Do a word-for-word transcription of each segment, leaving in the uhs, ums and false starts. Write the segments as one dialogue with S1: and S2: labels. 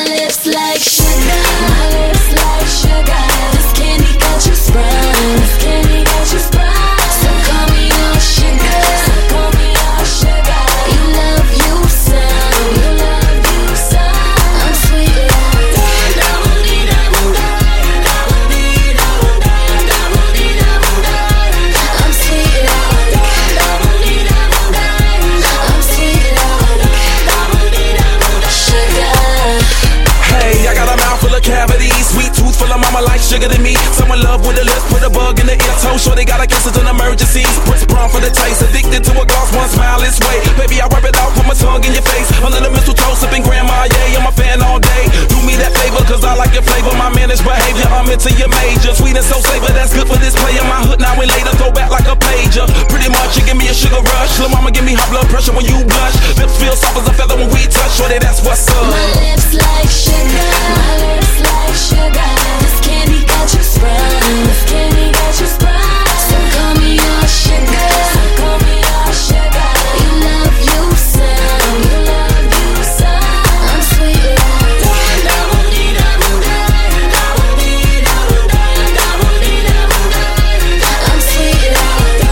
S1: My lips like sugar, my lips like sugar. This candy got you sprung, this candy got you sprung. So call me all sugar, so call me all sugar. You love you some, you love you some. I'm sweet like I'm sweet like I'm sweet like sugar.
S2: Hey, I got a mouth full of cavities, sweet tooth full of mama like sugar to me. Someone love with a lips, put a bug in the ear, toe sure they gotta guess it's an emergency. Prince Brown for the taste, addicted to a gloss, one smile this way. Baby, I wipe it out, put my tongue in your face. Under the mistletoe, sipping grandma, yeah, I'm a fan all day. Do me that favor, cause I like your flavor. My managed behavior, I'm into your major. Sweet and so savor, that's good for this player. My hood now and later, throw back like a pager. Pretty much, you give me a sugar rush. Lil' mama give me high blood pressure when you blush. Lips feel soft as a feather when we touch. Shorty, that's what's up.
S1: My lips like sugar, my lips like sugar. This candy got you sprung, this candy got you sprung. So call me all sugar, so call me all sugar. You love you some, you love you some. I'm sweet like I'm sweet like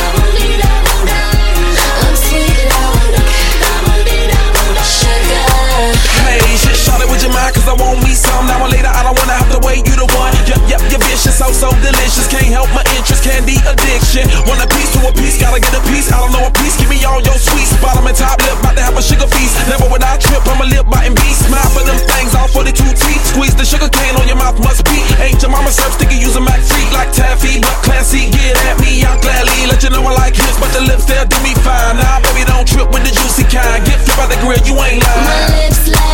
S1: I'm sweet like sugar.
S2: Hey, shit, shot it with your mind, cause I want me some. Now or later, I don't wanna have to wait, you the one. Yep, yep, you're vicious, so, so delicious. Can't help my interest, candy addiction. Want a piece to a piece, gotta get a piece. I don't know a piece, give me all your sweets. Bottom and top lip, about to have a sugar feast. Never would I trip, I'm a lip biting beast. Smile for them things, all forty-two teeth. Squeeze the sugar cane on your mouth, must be. Ain't your mama serve sticky, use a Mac freak like taffy. But classy, get at me, I'll gladly let you know I like hips. But the lips, they'll do me fine. Nah, baby, don't trip with the juicy kind. Get flip out the grill, you ain't lying.
S1: My lips like